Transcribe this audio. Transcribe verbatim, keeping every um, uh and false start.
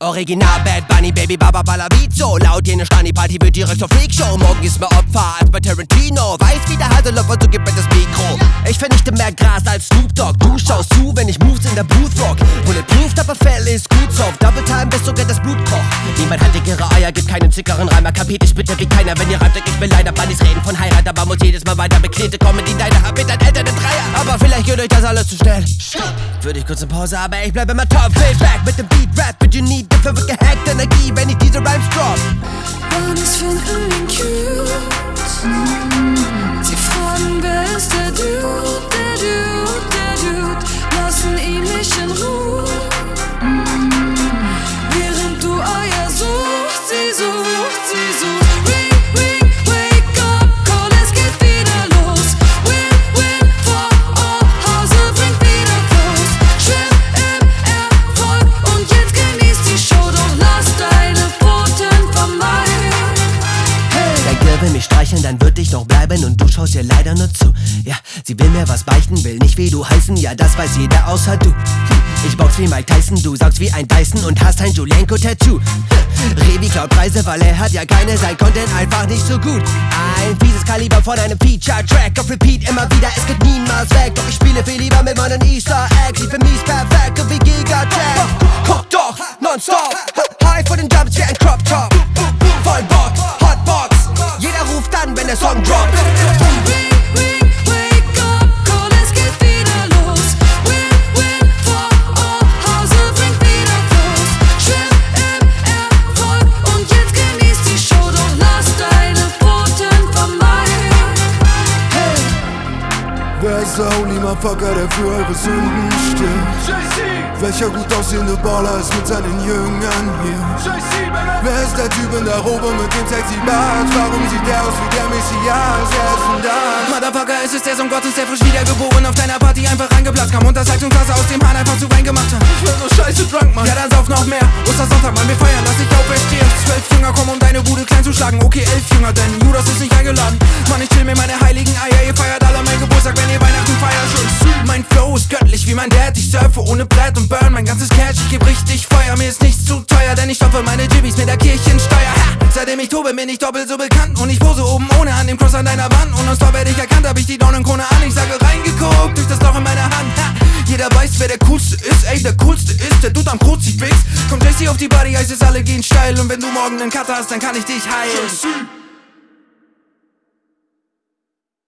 Original Bad Bunny, Baby Baba Ballavizo. Laut jene Stani-Party wird direkt zur Freakshow. Morgen ist mehr Opfer als bei Tarantino. Weiß wie der Hase läuft, so gib mir das Mikro. Ich vernichte mehr Gras als Snoop Dogg. Du schaust zu, wenn ich Moves in der Booth rock. Bulletproof, aber Fell ist gut soft. Double Time, bis sogar das Blut kocht. Niemand hat dickere Eier, gibt keinen zickeren Reimer. Kapiert ich bitte wie keiner, wenn ihr reimt, ich bin leider Bunnies reden von Heirat. Aber muss jedes Mal weiter beknete Comedy. Deine Habitat Eltern in Dreier. Aber vielleicht geht euch das alles zu schnell. Würde ich kurz eine Pause, aber ich bleibe immer top. Fade back mit dem Beat Rap, but you need different with gehackte Energie, wenn ich diese Rhymes drop. Bunnies finden ihn cute. Sie fragen, wer ist der Dude, der Dude, der Dude. Lassen ihn nicht in Ruhe. Während du Eier suchst, sie sucht, sie sucht. Ring, ring, wake up, call, es geht wieder los. Win, win, for all, Hause bringt wieder Flows. Schwimm im Erfolg und jetzt genießt die Show. Doch lass deine Pfoten vermeiden. Dein Girl will mich streicheln, dann würd ich noch bleiben und du schaust ihr leider nur zu. Ja, sie will mir was beichten, will nicht wie du heißen, ja das weiß jeder außer du. Hm, ich box wie Mike Tyson, du saugst wie ein Dyson und hast ein Julienko-Tattoo. Hm, Revi klaut Preise, weil er hat ja keine, sein Content einfach nicht so gut. Ein fieses Kaliber von einem Feature-Track auf Repeat immer wieder, es geht niemals weg. Doch ich spiele viel lieber mit meinen Easter Eggs, ich bin mies perfekt wie Giga-Tag. Guck doch, nonstop, high vor den Jumps wie ein Crop-Top. Voll Bock, Hotbox, jeder ruft an, wenn der Song droppt. Ring, ring, wake up, call, es geht wieder los. Win, win, for all, Hause bringt wieder Flows. Schwimm im Erfolg und jetzt genießt die Show. Doch lass deine Pfoten vermeiden. Wer ist der Holy Motherfucker, der für eure Sünden stirbt? Welcher gut aussehende Baller ist mit seinen Jüngern hier? Wer ist der Typ in der Robe mit dem sexy Bart? Warum sieht der aus wie der Messias? Er ist ein Dark. Motherfucker, es ist der Sohn Gottes, der frisch wiedergeboren auf deiner Party einfach reingeplatzt kam und das Heizungswasser aus dem Hahn einfach zu Wein gemacht hat. Ich bin so scheiße drunk, Mann. Ja, dann sauf noch mehr. Ostersonntag, Mann, wir feiern, lass dich auferstehen. Zwölf Jünger kommen, um deine Bude klein zu schlagen. Okay, elf Jünger, denn Judas ist nicht eingeladen. Mann, ich chill mir meine heiligen Eier. Ihr feiert alle mein Geburtstag, wenn ihr Weihnachten feiert. Schon mein Flow ist göttlich wie mein Dad. Ich surfe ohne Brett und burn mein ganzes Cash. Ich geb richtig Feuer, mir ist nichts zu teuer, denn ich stopfe meine Jibbys mit der Kirchensteuer. Ha! Seitdem ich tobe, bin ich doppelt so bekannt. Und ich pose oben ohne an dem Cross an deiner Wand. Und aus Tor werde ich erkannt, hab ich die Dornenkrone an. Ich sage reingeguckt durch das Loch in meiner Hand. Ha! Jeder weiß, wer der Coolste ist. Ey, der Coolste ist der Dude am Kruzifix. Kommt J C auf die Body, heißt es alle gehen steil. Und wenn du morgen einen Cutter hast, dann kann ich dich heilen.